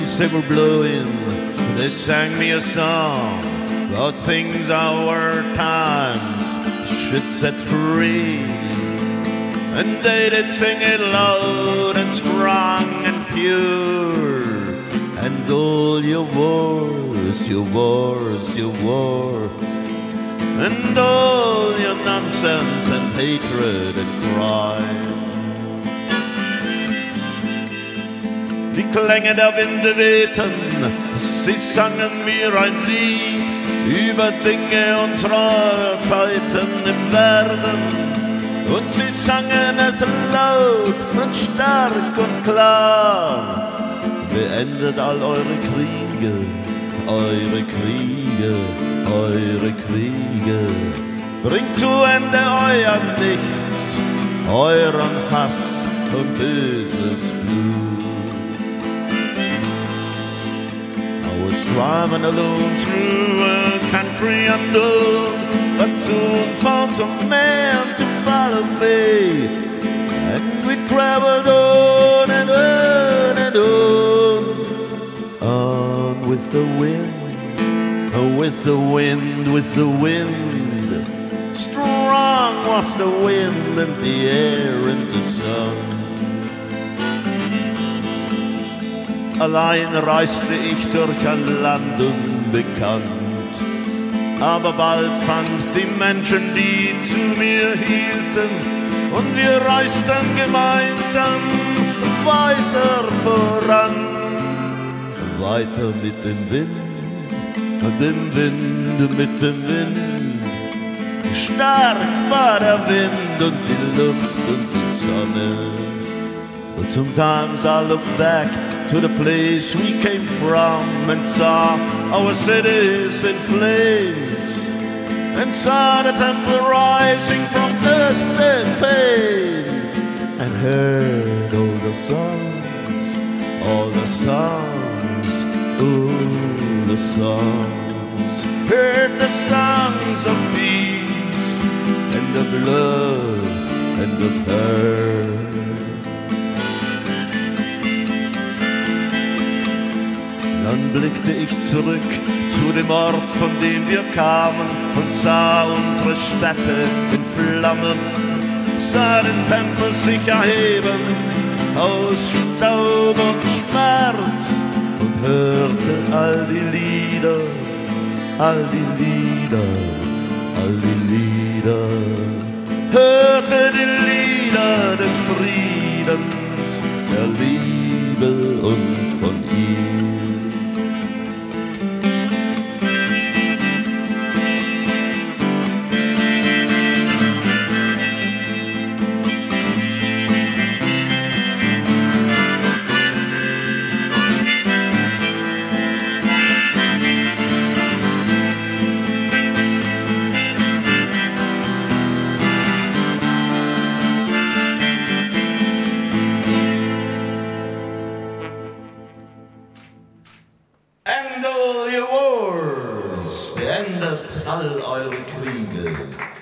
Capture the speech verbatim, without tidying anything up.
winds they were blowing, they sang me a song about things our times should set free. And they did sing it loud and strong and pure. And all your wars, your wars, your wars, and all your nonsense and hatred and crime. Die Klänge der Winde wehten, sie sangen mir ein Lied über Dinge unserer Zeiten im Werden. Und sie sangen es laut und stark und klar. Beendet all eure Kriege, eure Kriege, eure Kriege. Bringt zu Ende euer Nichts, euren Hass und böses Blut. I was driving alone through a country unknown, but soon found some man to follow me. And we traveled on and on and on, on with the wind, oh, with the wind, with the wind. Strong was the wind and the air and the sun. Allein reiste ich durch ein Land unbekannt, aber bald fand die Menschen, die zu mir hielten, und wir reisten gemeinsam weiter voran. Weiter mit dem Wind, und dem Wind, mit dem Wind. Stark war der Wind und die Luft und die Sonne. But sometimes I look back to the place we came from and saw our cities in flames, and saw the temple rising from dust and pain, and heard all the songs, all the songs, all the songs. Heard the songs of peace and of love and of her. Dann blickte ich zurück zu dem Ort, von dem wir kamen, und sah unsere Städte in Flammen, sah den Tempel sich erheben aus Staub und Schmerz, und hörte all die Lieder, all die Lieder, all die Lieder, hörte die Lieder des Friedens, der Liebe und von ihm. End all your wars, beendet all eure Kriege.